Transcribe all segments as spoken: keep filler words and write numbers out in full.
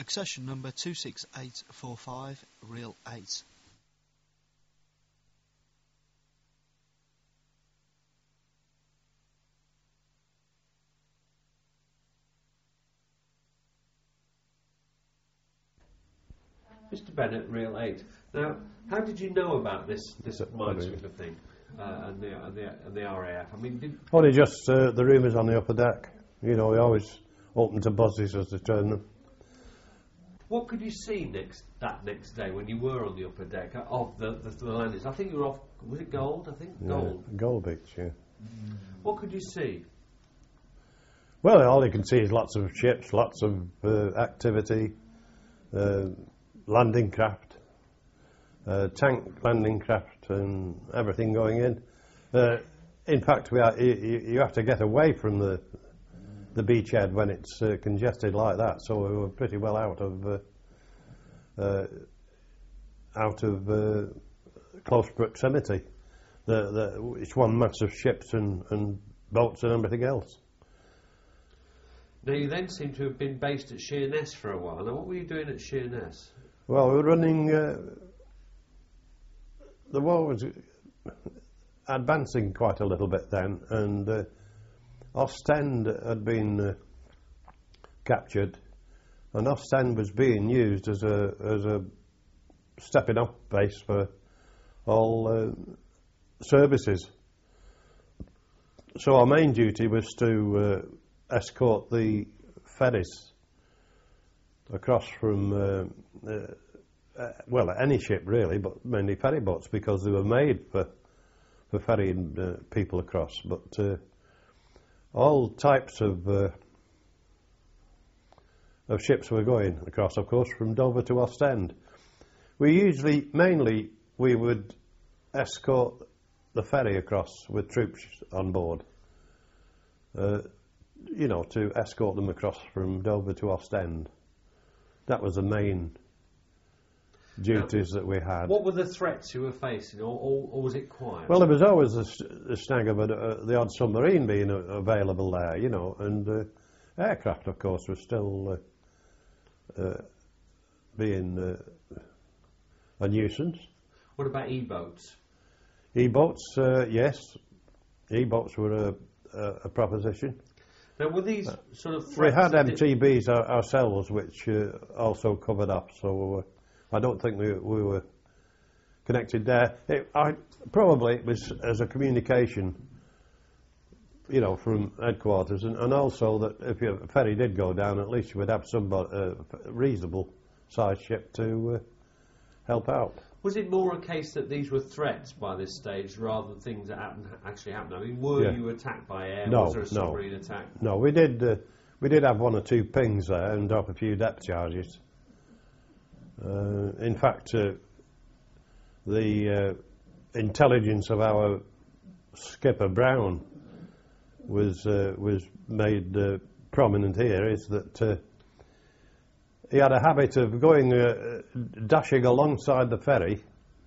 Succession number two six eight four five, reel eight. Mister Bennett, reel eight. Now, how did you know about this this Minesweeper thing uh, and the and the and the R A F? I mean, did only just uh, the rumours on the upper deck. You know, we always open to buzzes as they turn them. What could you see next that next day when you were on the upper deck of the the, the landings? I think you were off. Was it Gold? I think Gold. Yeah, Gold Beach. Yeah. Mm. What could you see? Well, all you can see is lots of ships, lots of uh, activity. Uh, landing craft, uh, tank landing craft and everything going in. Uh, in fact, we are, you, you have to get away from the the beachhead when it's uh, congested like that, so we were pretty well out of uh, uh, out of uh, close proximity. The, the, it's one mass of ships and, and boats and everything else. Now, you then seem to have been based at Sheerness for a while. Now, what were you doing at Sheerness? Well, we were running, uh, the war was advancing quite a little bit then, and uh, Ostend had been uh, captured, and Ostend was being used as a as a stepping up base for all uh, services. So our main duty was to uh, escort the ferries across from, uh, uh, uh, well, any ship really, but mainly ferry boats, because they were made for for ferrying uh, people across. But uh, all types of uh, of ships were going across, of course, from Dover to Ostend. We usually, mainly, we would escort the ferry across with troops on board, uh, you know, to escort them across from Dover to Ostend. That was the main duties now, that we had. What were the threats you were facing, or, or, or was it quiet? Well, there was always the, the snag of a, uh, the odd submarine being uh, available there, you know, and uh, aircraft, of course, was still uh, uh, being uh, a nuisance. What about e-boats? E-boats, uh, yes. E-boats were a, a, a proposition. Now, were these uh, sort of threats? We had M T Bs our, ourselves, which uh, also covered up, so uh, I don't think we, we were connected there. It, I, probably it was as a communication, you know, from headquarters, and, and also that if your ferry did go down, at least you would have some uh, reasonable sized ship to uh, help out. Was it more a case that these were threats by this stage rather than things that happened, actually happened? I mean, were yeah. you attacked by air? No, was there a submarine no. attack? No, we did. Uh, we did have one or two pings there and drop a few depth charges. Uh, in fact, uh, the uh, intelligence of our skipper Brown was uh, was made uh, prominent here. Is that uh, he had a habit of going, uh, dashing alongside the ferry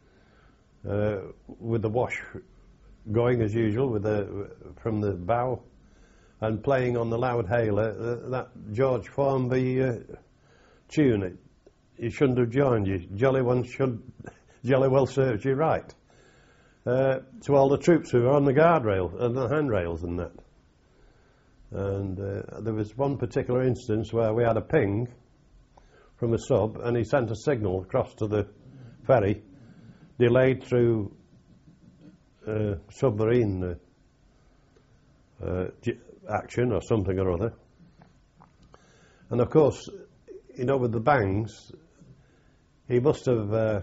uh, with the wash going as usual with the, from the bow, and playing on the loud hailer uh, that George Formby uh, tune. It, he shouldn't have joined you. Jolly one should, jolly well serves you right. Uh, to all the troops who were on the guardrail and the handrails and that. And uh, there was one particular instance where we had a ping from a sub, and he sent a signal across to the ferry, delayed through uh, submarine uh, uh, action or something or other. And of course, you know, with the bangs, he must have uh,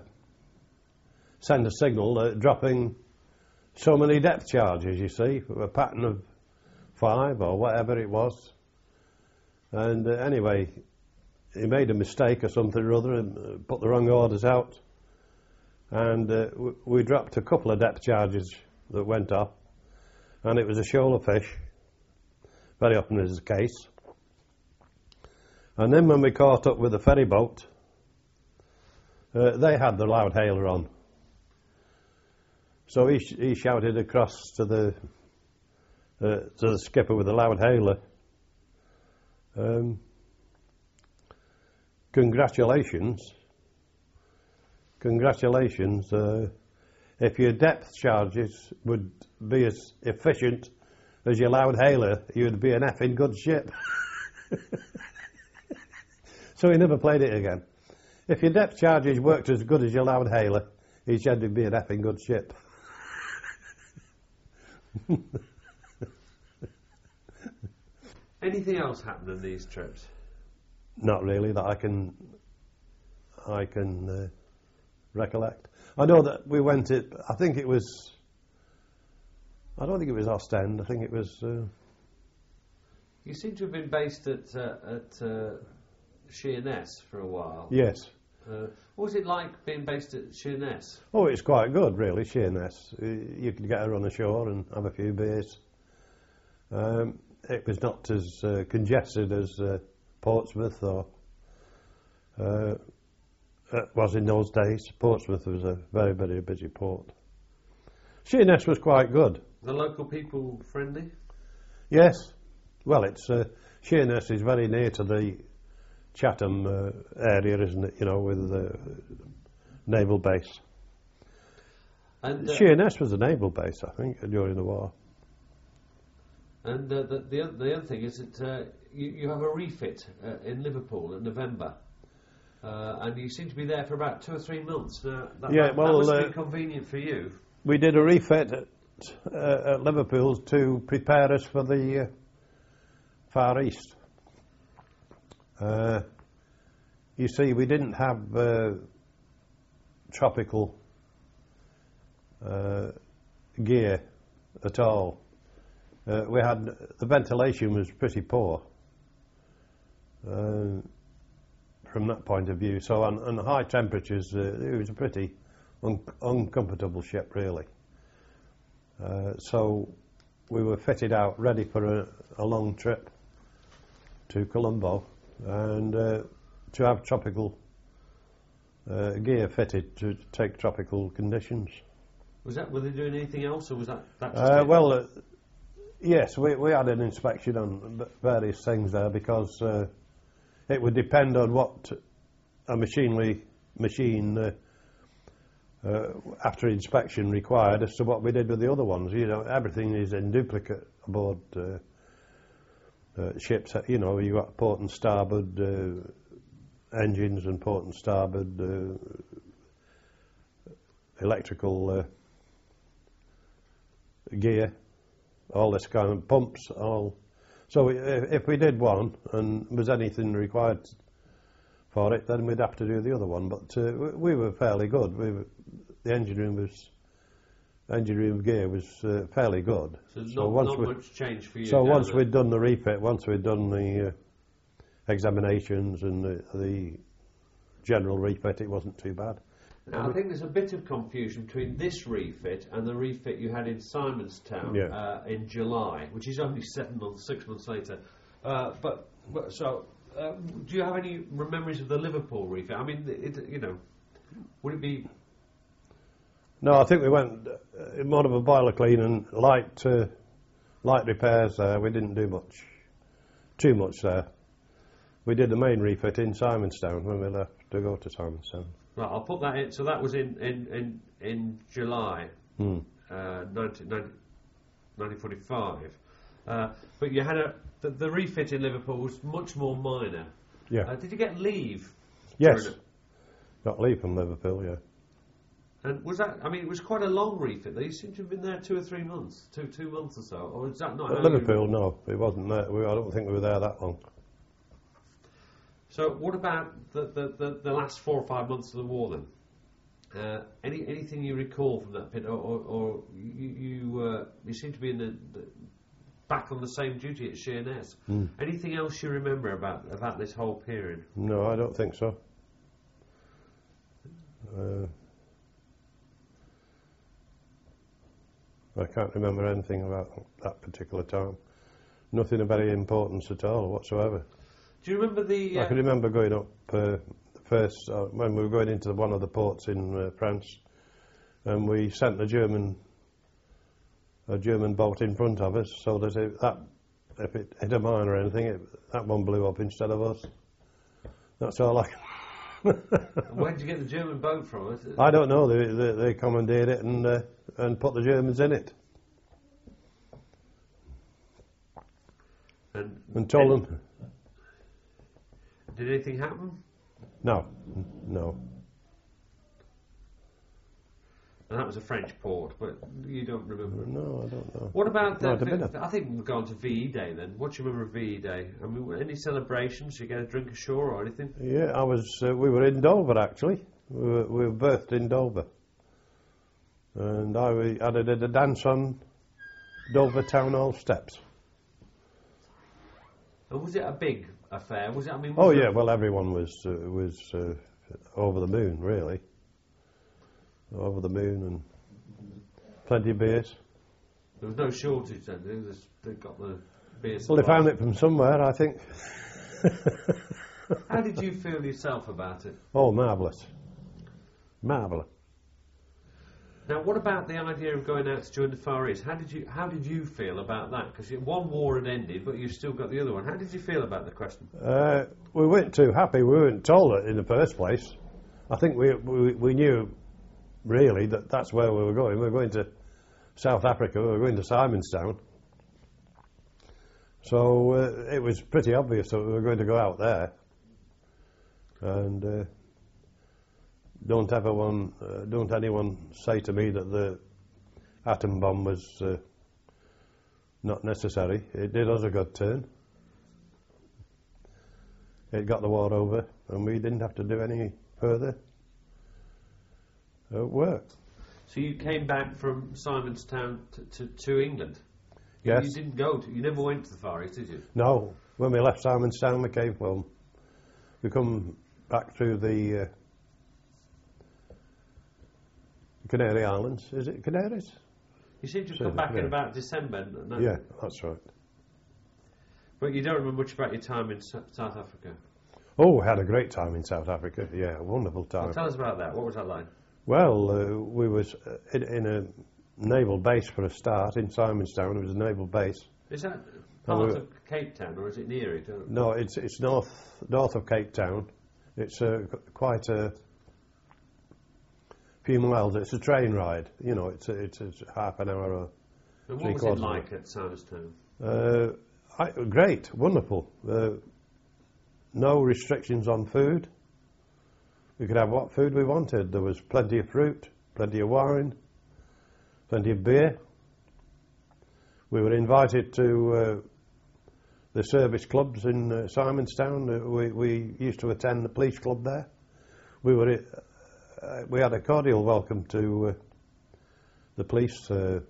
sent a signal uh, dropping so many depth charges, you see, a pattern of five or whatever it was. And uh, anyway, he made a mistake or something or other and uh, put the wrong orders out, and uh, w we dropped a couple of depth charges that went off, and it was a shoal of fish, very often is the case. And then when we caught up with the ferry boat, uh, they had the loud hailer on, so he, sh he shouted across to the uh, to the skipper with the loud hailer, um, congratulations, congratulations, uh, if your depth charges would be as efficient as your loudhailer, you'd be an effing good ship. So he never played it again. If your depth charges worked as good as your loudhailer, he said he'd be an effing good ship. Anything else happened on these trips? Not really that I can I can uh, recollect. I know that we went it. I think it was. I don't think it was Ostend. I think it was. Uh, You seem to have been based at uh, at uh, Sheerness for a while. yes. Uh, what was it like being based at Sheerness? Oh, it's quite good, really. Sheerness. Uh, You could get her on the shore and have a few beers. Um, it was not as uh, congested as uh, Portsmouth or uh, it was in those days. Portsmouth was a very, very busy port. Sheerness was quite good. The local people friendly? Yes. Well, it's uh, Sheerness is very near to the Chatham uh, area, isn't it? You know, with the naval base. And uh, Sheerness was a naval base, I think, during the war. and uh, the, the oth- the other thing is that uh, you, you have a refit uh, in Liverpool in November, uh, and you seem to be there for about two or three months. Now, that, Yeah, that, well, that must uh, be convenient for you. We did a refit at, uh, at Liverpool to prepare us for the uh, Far East. Uh, you see, we didn't have uh, tropical uh, gear at all. Uh, we had the ventilation was pretty poor uh, from that point of view. So, on, on high temperatures, uh, it was a pretty un- uncomfortable ship, really. Uh, so, we were fitted out, ready for a, a long trip to Colombo, and uh, to have tropical uh, gear fitted to take tropical conditions. Was that? Were they doing anything else, or was that? that just Uh, it? well, uh, yes, we, we had an inspection on v- various things there because uh, it would depend on what a machinery machine uh, uh, after inspection required as to what we did with the other ones. You know, everything is in duplicate aboard uh, uh, ships. You know, you got port and starboard uh, engines and port and starboard uh, electrical uh, gear, all this kind of pumps, all. So if, if we did one and was anything required for it, then we'd have to do the other one. But uh, we, we were fairly good. We were, the engine room was, engine room gear was uh, fairly good. so, so not, once not we, much change for you. so down once there. we'd done the refit, once we'd done the uh, examinations and the, the general refit, it wasn't too bad. Now, I think there's a bit of confusion between this refit and the refit you had in Simonstown Yeah. uh, in July, which is only seven months, six months later. Uh, but, but so, uh, do you have any memories of the Liverpool refit? I mean, it, you know, would it be? No, I think we went uh, more of a boiler clean and light uh, light repairs there. We didn't do much, too much there. We did the main refit in Simonstown when we left to go to Simonstown. Right, I'll put that in. So that was in in in, in July, Hmm. uh, nineteen forty-five. Uh, but you had a the, the refit in Liverpool was much more minor. Yeah. Uh, did you get leave? Yes. during it? Got leave from Liverpool, yeah. And was that? I mean, it was quite a long refit. Though. You seem to have been there two or three months, two two months or so. Or is that not? At how you- Liverpool, no, it wasn't there. We, I don't think we were there that long. So, what about the, the, the, the last four or five months of the war then? Uh, any anything you recall from that pit, or, or, or you you, uh, you seem to be in the, the back on the same duty at Sheerness. Mm. Anything else you remember about about this whole period? No, I don't think so. Uh, I can't remember anything about that particular time. Nothing of any importance at all whatsoever. Do you remember the? Uh, I can remember going up uh, first uh, when we were going into one of the ports in uh, France, and we sent a German a German boat in front of us, so that if, that if it hit a mine or anything, it, that one blew up instead of us. That's all I can. And where did you get the German boat from? Is it- I don't know. They, they, they commandeered it and uh, and put the Germans in it And, and told and them Did anything happen? no, no. And that was a French port, but you don't remember. No, I don't know. What about No, the, it'd have the- I think we've gone to V E Day then. What do you remember of V E Day? I mean, any celebrations? You get a drink ashore or anything? Yeah, I was. Uh, we were in Dover actually. We were, we were birthed in Dover, and I, we- I did a dance on Dover Town Hall steps. And was it a big affair? Was it? I mean, was Oh it- yeah, well everyone was uh, was uh, over the moon really. Over the moon and plenty of beers. There was no shortage then. They, just, they got the beer Well, they supply. found it from somewhere, I think. How did you feel yourself about it? Oh, marvellous. Marvellous. Now, what about the idea of going out to join the Far East? How did you How did you feel about that? Because one war had ended, but you've still got the other one. How did you feel about the question? Uh, we weren't too happy. We weren't told it in the first place. I think we we, we knew, really, that that's where we were going. We were going to South Africa. We were going to Simonstown. So uh, it was pretty obvious that we were going to go out there. And uh, don't everyone, uh, don't anyone say to me that the atom bomb was uh, not necessary. It did us a good turn. It got the war over, and we didn't have to do any further uh, work. So you came back from Simonstown to, to, to England? Yes. You didn't go to, you never went to the Far East, did you? No, when we left Simonstown, we came home. We come back through the uh, Canary Islands. Is it Canaries? You seem to have So, come back yeah. in about December. No? Yeah, that's right. But you don't remember much about your time in S- South Africa? Oh, we had a great time in South Africa. Yeah, a wonderful time. Well, tell us about that. What was that like? Well, uh, we was uh, in, in a naval base for a start in Simonstown. It was a naval base. Is that Oh, part we- of Cape Town or is it near it? Or- No, it's it's north north of Cape Town. It's uh, qu- quite a few miles. It's a train ride. You know, it's a, it's, it's half an hour. Or, And three what was it quarters of like at Simonstown? uh, I, great, wonderful. Uh, no restrictions on food. We could have what food we wanted. There was plenty of fruit, plenty of wine, plenty of beer. We were invited to uh, the service clubs in uh, Simonstown. Uh, we, we used to attend the police club there. We were uh, we had a cordial welcome to uh, the police. Uh,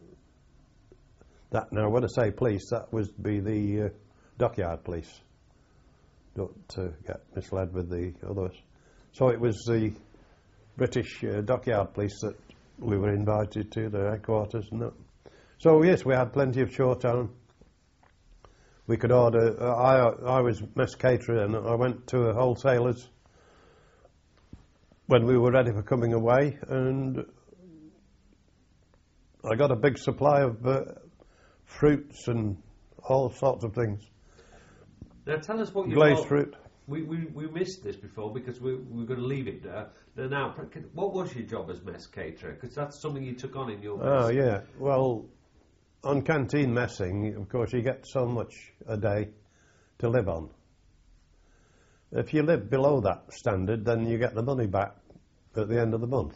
that now, when I say police, that would be the uh, dockyard police. Don't uh, get misled with the others. So it was the British uh, dockyard police that we were invited to, the headquarters and that. So yes, we had plenty of shore time. We could order. Uh, I I was mess caterer, and I went to a wholesaler's when we were ready for coming away, and I got a big supply of uh, fruits and all sorts of things. Now tell us what you Glazed fruit. We, we, we missed this before because we, we were going to leave it there. Now, now, what was your job as mess caterer? Because that's something you took on in your mess. Oh yeah. Well, on canteen messing, of course, you get so much a day to live on. If you live below that standard, then you get the money back at the end of the month.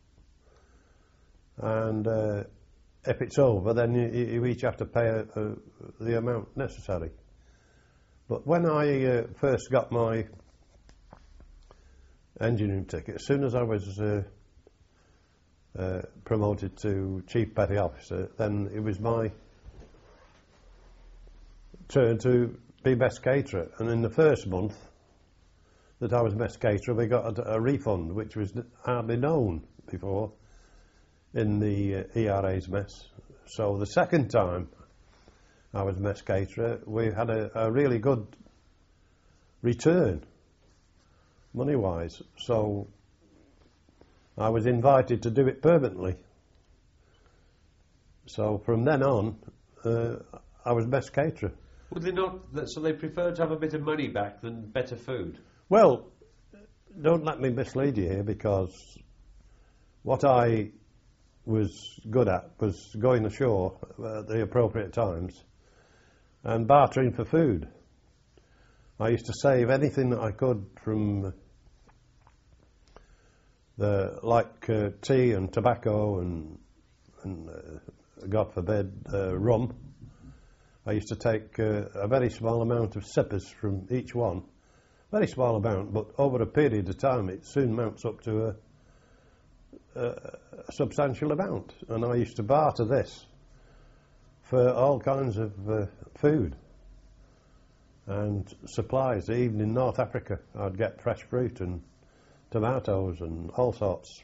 And uh, if it's over, then you, you each have to pay a, a, the amount necessary. But when I uh, first got my engineering ticket, as soon as I was uh, uh, promoted to Chief Petty Officer, then it was my turn to be mess caterer. And in the first month that I was mess caterer, we got a, a refund, which was hardly known before in the uh, E R A's mess. So the second time I was mess caterer, we had a, a really good return, money-wise. So I was invited to do it permanently. So from then on, uh, I was mess caterer. Would they not? that- So they preferred to have a bit of money back than better food. Well, don't let me mislead you here, because what I was good at was going ashore at the appropriate times and bartering for food. I used to save anything that I could from the like uh, tea and tobacco and, and uh, God forbid, uh, rum. I used to take uh, a very small amount of sippers from each one. Very small amount, but over a period of time it soon mounts up to a, a, a substantial amount. And I used to barter this for all kinds of uh, food and supplies. Even in North Africa I'd get fresh fruit and tomatoes and all sorts.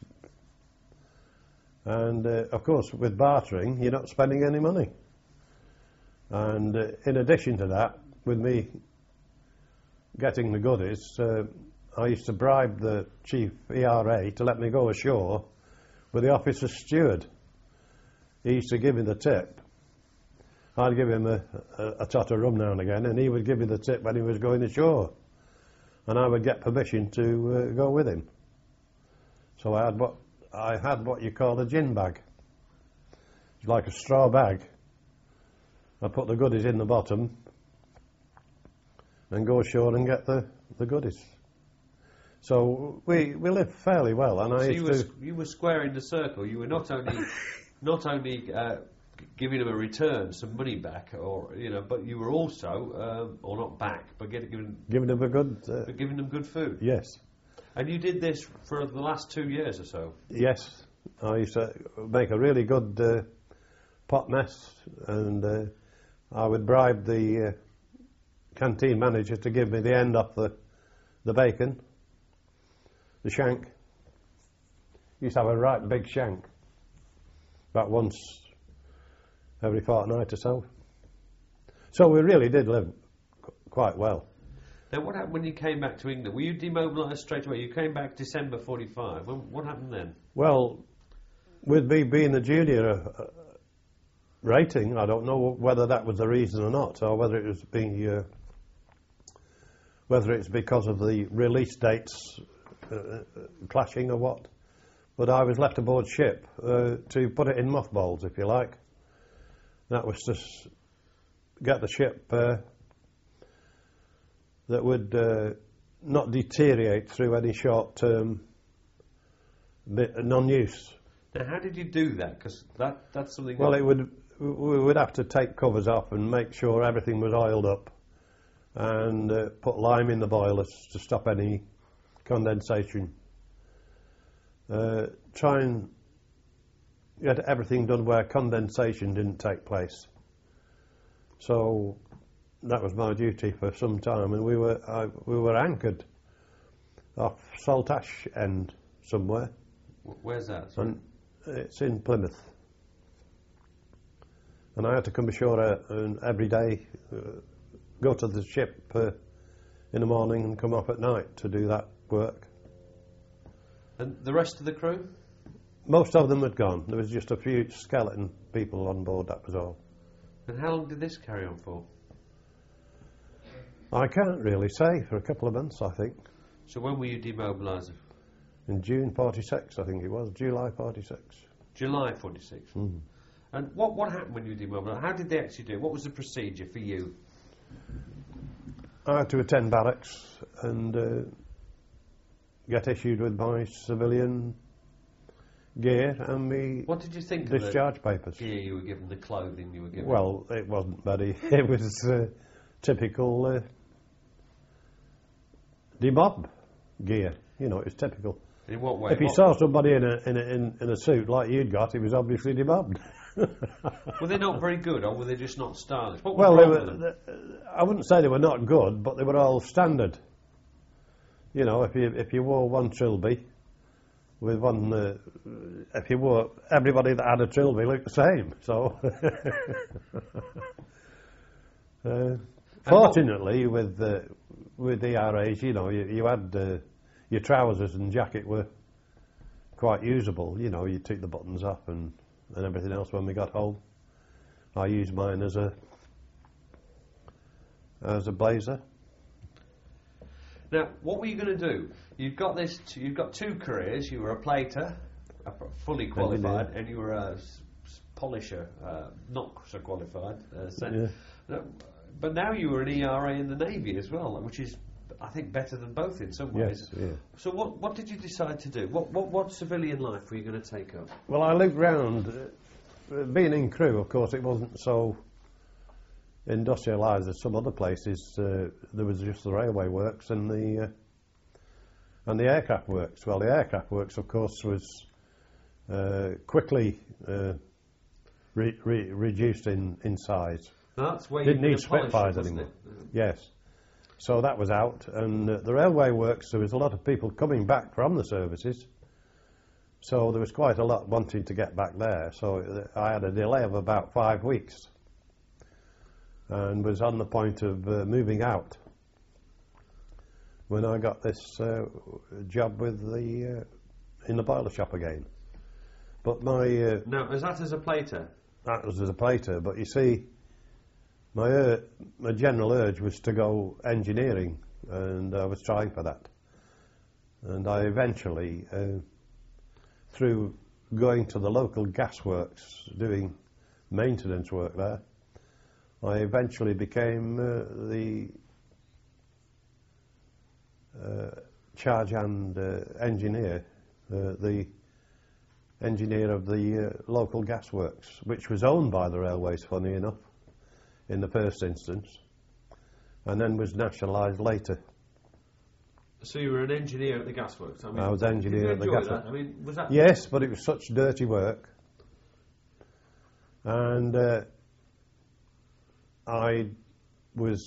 And uh, of course, with bartering you're not spending any money. And uh, in addition to that, with me getting the goodies, uh, I used to bribe the chief E R A to let me go ashore with the officer's steward. He used to give me the tip. I'd give him a, a, a tot of rum now and again, and he would give me the tip when he was going ashore. And I would get permission to uh, go with him. So I had what I had what you call a gin bag. It's like a straw bag. I put the goodies in the bottom and go ashore and get the, the goodies. So we we lived fairly well, and I so used you were, to. you were squaring the circle. You were not only not only uh, giving them a return, some money back, or you know, but you were also, um, or not back, but get, giving Giving them a good. Uh, but giving them good food. yes, And you did this for the last two years or so. yes. I used to make a really good uh, pot mess, and uh, I would bribe the uh, canteen manager to give me the end off the the bacon, the shank. Used to have a right big shank, about once every fortnight or so. So we really did live qu- quite well. Now, what happened when you came back to England? Were you demobilised straight away? You came back December forty-five. When, what happened then? Well, with me being a junior uh, rating, I don't know whether that was the reason or not, or whether it was being, uh, whether it's because of the release dates uh, clashing or what. But I was left aboard ship uh, to put it in mothballs, if you like. That was to s- get the ship uh, that would uh, not deteriorate through any short-term bit- non-use. Now, how did you do that? Because that, that's something... Well, that it would. We would have to take covers off and make sure everything was oiled up, and uh, put lime in the boilers to stop any condensation. Uh, try and get everything done where condensation didn't take place. So that was my duty for some time, and we were I, we were anchored off Saltash End somewhere. Wh- Where's that? Sorry. And it's in Plymouth. And I had to come ashore uh, and every day, uh, go to the ship uh, in the morning and come off at night to do that work. And the rest of the crew? Most of them had gone. There was just a few skeleton people on board, that was all. And how long did this carry on for? I can't really say, for a couple of months, I think. So when were you demobilised? In June forty-six, I think it was, July forty-six. July forty-six. Mm. And what, what happened when you demobilised? How did they actually do it? What was the procedure for you? I had to attend barracks and uh, get issued with my civilian gear and me What did you think of discharge the papers. gear you were given, the clothing you were given? Well, it wasn't very. It was uh, typical uh, demob gear. You know, it was typical. In what way? If you What- saw somebody in a in a, in, in a suit like you'd got, he was obviously demobbed. Were they not very good, or were they just not stylish? What was Well, they wrong were. with them? th- I wouldn't say they were not good, but they were all standard. You know, if you if you wore one trilby with one, uh, if you wore everybody that had a trilby looked the same. So, uh, fortunately, with uh, with the E R As, you know, you, you had uh, your trousers and jacket were quite usable. You know, you took the buttons off and, and everything else when we got home. I used mine as a as a blazer. Now, what were you going to do? You've got this. T- you've got two careers. You were a plater, a p- fully qualified, Engineer. and you were a s- s- polisher, uh, not so qualified. Uh, so, Yeah. no, but now you were an E R A in the Navy as well, which is, I think, better than both in some ways. Yes, yeah. So, what what did you decide to do? What what, what civilian life were you going to take up? Well, I looked round. Uh, being in crew, of course, it wasn't so industrialised as some other places. Uh, there was just the railway works and the uh, and the aircraft works. Well, the aircraft works, of course, was uh, quickly uh, re- re- reduced in, in size. Now, that's where Didn't you need Spitfires anymore. Yes. So that was out, and uh, the railway works, there was a lot of people coming back from the services, so there was quite a lot wanting to get back there. So uh, I had a delay of about five weeks and was on the point of uh, moving out when I got this uh, job with the uh, in the boiler shop again. But my uh, Now, is that as a plater? that was as a plater, but you see, my ur- my general urge was to go engineering, and I was trying for that. And I eventually, uh, through going to the local gasworks, doing maintenance work there, I eventually became uh, the uh, charge hand uh, engineer, uh, the engineer of the uh, local gasworks, which was owned by the railways, funny enough, in the first instance, and then was nationalised later. So you were an engineer at the gasworks. I, mean, I was did engineer you at the enjoy gasworks. that? I mean, was that? Yes, but it was such dirty work, and uh, I was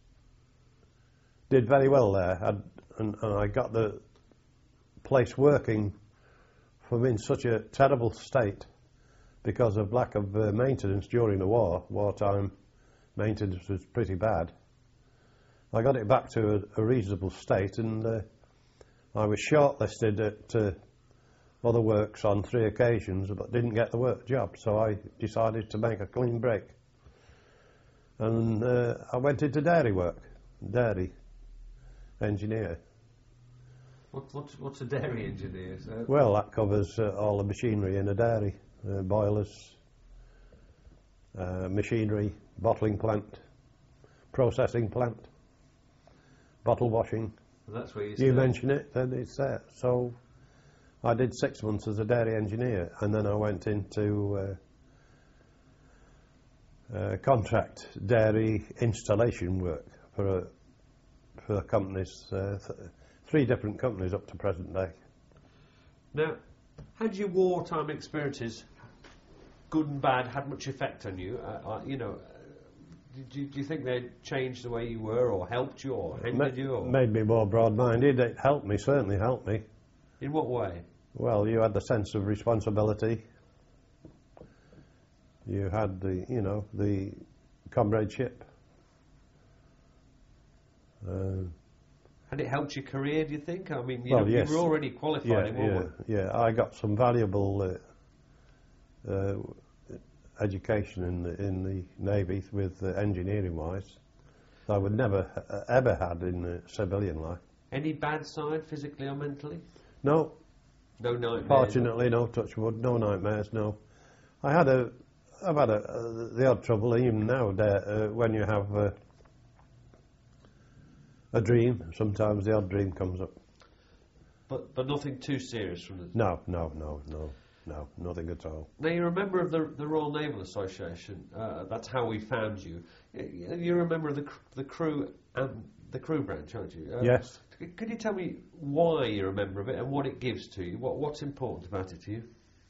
did very well there, I'd, and, and I got the place working from in such a terrible state because of lack of uh, maintenance during the war. Wartime maintenance was pretty bad. I got it back to a, a reasonable state, and uh, I was shortlisted at uh, other works on three occasions, but didn't get the work job. So I decided to make a clean break, and uh, I went into dairy work, dairy engineer. What, what's, what's a dairy engineer? So? Well, that covers uh, all the machinery in a dairy, uh, boilers, uh, machinery, bottling plant, processing plant, bottle washing. That's where you. You stay. mention it, then it's there. So I did six months as a dairy engineer, and then I went into uh, uh, contract dairy installation work for a, for companies, uh, th- three different companies up to present day. Now, had your wartime experiences, good and bad, had much effect on you? Uh, uh, you know, uh, do, you- do you think they changed the way you were, or helped you, or hindered Ma- you, or Made me more broad-minded. It helped me, certainly helped me. in what way? Well, you had the sense of responsibility. You had the, you know, the comradeship. Uh, Had it helped your career? Do you think? I mean, you, Well, know, yes. you were already qualified yeah, in what yeah, way? yeah. I got some valuable uh, uh, education in the, in the Navy with uh, engineering-wise. I would never uh, ever had in uh, civilian life. Any bad side, physically or mentally? No, No nightmares. fortunately, no touch wood, no nightmares, no. I had a, I've had a, uh, the odd trouble even now uh, when you have uh, a dream. Sometimes the odd dream comes up. But but nothing too serious from the. No, no, no, no, no, nothing at all. Now you're a member of the the Royal Naval Association. Uh, that's how we found you. Y- You're a member of the cr- the crew and the crew branch, aren't you? Uh, Yes. c- Could you tell me why you're a member of it and what it gives to you? What what's important about it to you?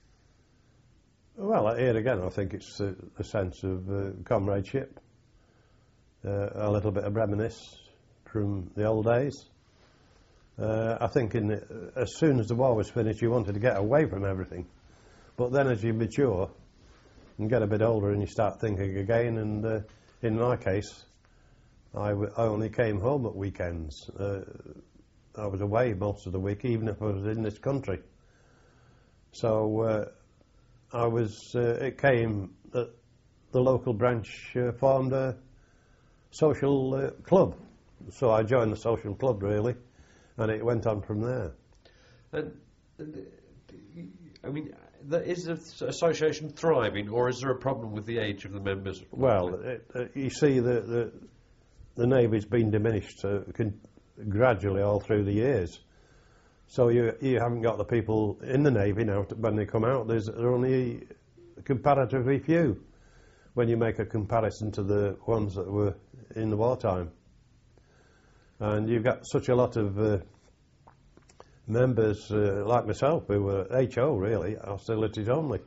Well, here again, I think it's a, a sense of uh, comradeship, uh, a little bit of reminisce from the old days. Uh, I think in the, as soon as the war was finished, you wanted to get away from everything. But then as you mature and get a bit older and you start thinking again, and uh, in my case, I, w- I only came home at weekends. Uh, I was away most of the week, even if I was in this country. So uh, I was. Uh, it came that the local branch uh, formed a social uh, club, so I joined the social club really, and it went on from there. And, and I mean, the, is the association thriving, or is there a problem with the age of the members? Well, it, uh, you see, the the, the Navy's been diminished uh, con- gradually all through the years. So you you haven't got the people in the Navy now to, when they come out. There's there are only comparatively few when you make a comparison to the ones that were in the wartime. And you've got such a lot of uh, members uh, like myself who were H O really, hostilities only.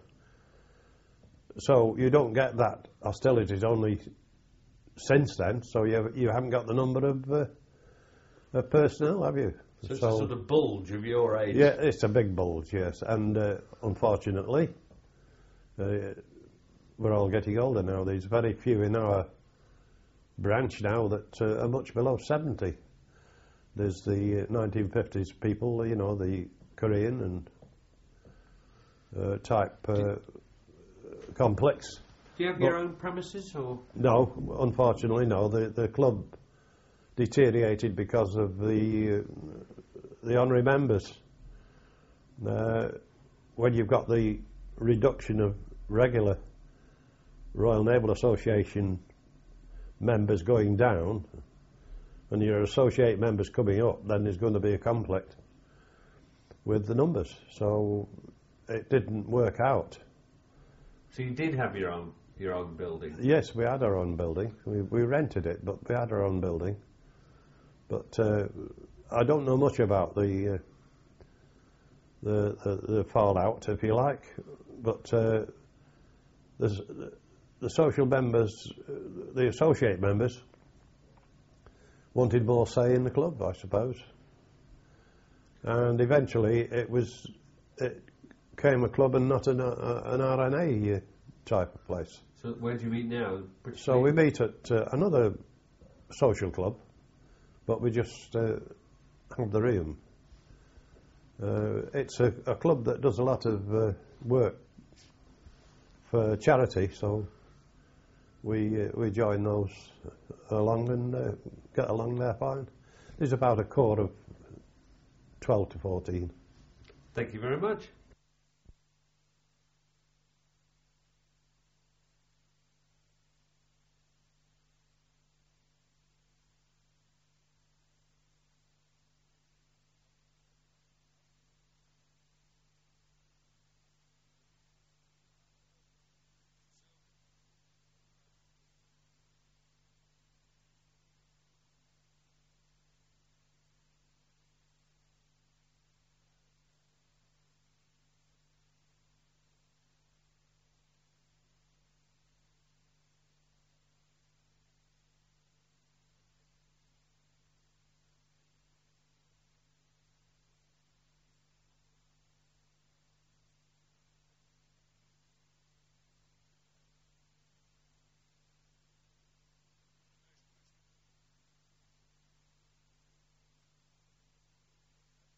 So you don't get that hostilities only since then. So you you haven't got the number of, uh, of personnel, have you? So it's so, a sort of bulge of your age. Yeah, it's a big bulge, yes. And uh, unfortunately, uh, we're all getting older now. There's very few in our branch now that uh, are much below seventy. There's the uh, nineteen fifties people, you know, the Korean and uh, type uh, complex. Do you have your own premises, or? No, unfortunately, no. The the club deteriorated because of the uh, the honorary members. Uh, when you've got the reduction of regular Royal Naval Association members going down, and your associate members coming up, then there's going to be a conflict with the numbers. So it didn't work out. So you did have your own your own building? Yes, we had our own building. We, we rented it, but we had our own building. But uh, I don't know much about the, uh, the, the the fallout, if you like. But uh, there's, the social members, uh, the associate members, wanted more say in the club, I suppose. And eventually, it was it became a club and not an, uh, an R N A type of place. So where do you meet now? British So we meet at uh, another social club, but we just uh, have the room. Uh, it's a, a club that does a lot of uh, work for charity, so we uh, we join those along and uh, get along there fine. There's about a core of twelve to fourteen. Thank you very much.